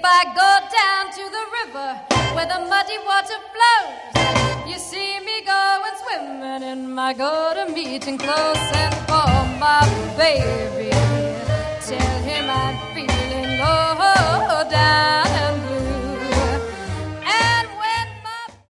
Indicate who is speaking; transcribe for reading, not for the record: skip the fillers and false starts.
Speaker 1: I go down to the river where the muddy water flows, you see me going swimming in my go-to-meeting clothes, and for my baby